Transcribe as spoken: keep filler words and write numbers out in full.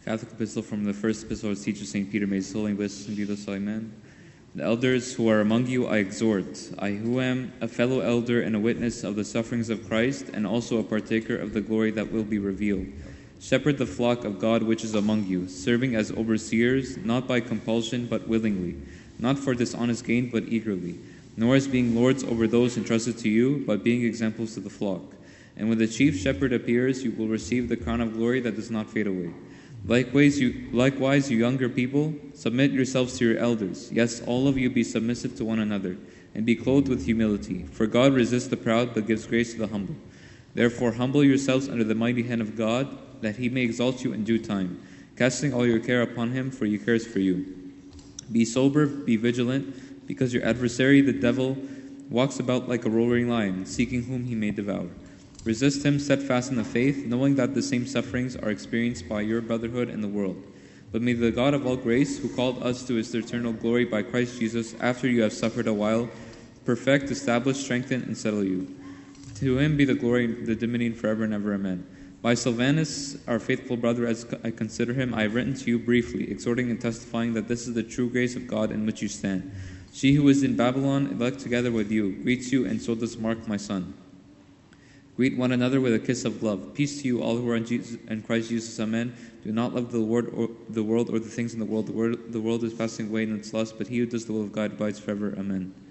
Catholic epistle from the first epistle of teacher Saint Peter, may his soul and blessed and be with us. Amen. The elders who are among you I exhort, I who am a fellow elder and a witness of the sufferings of Christ, and also a partaker of the glory that will be revealed. Shepherd the flock of God which is among you, serving as overseers, not by compulsion but willingly, not for dishonest gain but eagerly, nor as being lords over those entrusted to you, but being examples to the flock. And when the chief shepherd appears, you will receive the crown of glory that does not fade away. Likewise, you, likewise, you younger people, submit yourselves to your elders. Yes, all of you be submissive to one another, and be clothed with humility. For God resists the proud, but gives grace to the humble. Therefore, humble yourselves under the mighty hand of God, that he may exalt you in due time, casting all your care upon him, for he cares for you. Be sober, be vigilant, because your adversary, the devil, walks about like a roaring lion, seeking whom he may devour. Resist him, steadfast in the faith, knowing that the same sufferings are experienced by your brotherhood in the world. But may the God of all grace, who called us to his eternal glory by Christ Jesus, after you have suffered a while, perfect, establish, strengthen, and settle you. To him be the glory, the dominion forever and ever. Amen. By Silvanus, our faithful brother, as I consider him, I have written to you briefly, exhorting and testifying that this is the true grace of God in which you stand. She who is in Babylon, elect together with you, greets you, and so does Mark, my son. Greet one another with a kiss of love. Peace to you all who are in, Jesus, in Christ Jesus. Amen. Do not love the world, or the world or the things in the world. The world. The world is passing away in its lust, but he who does the will of God abides forever. Amen.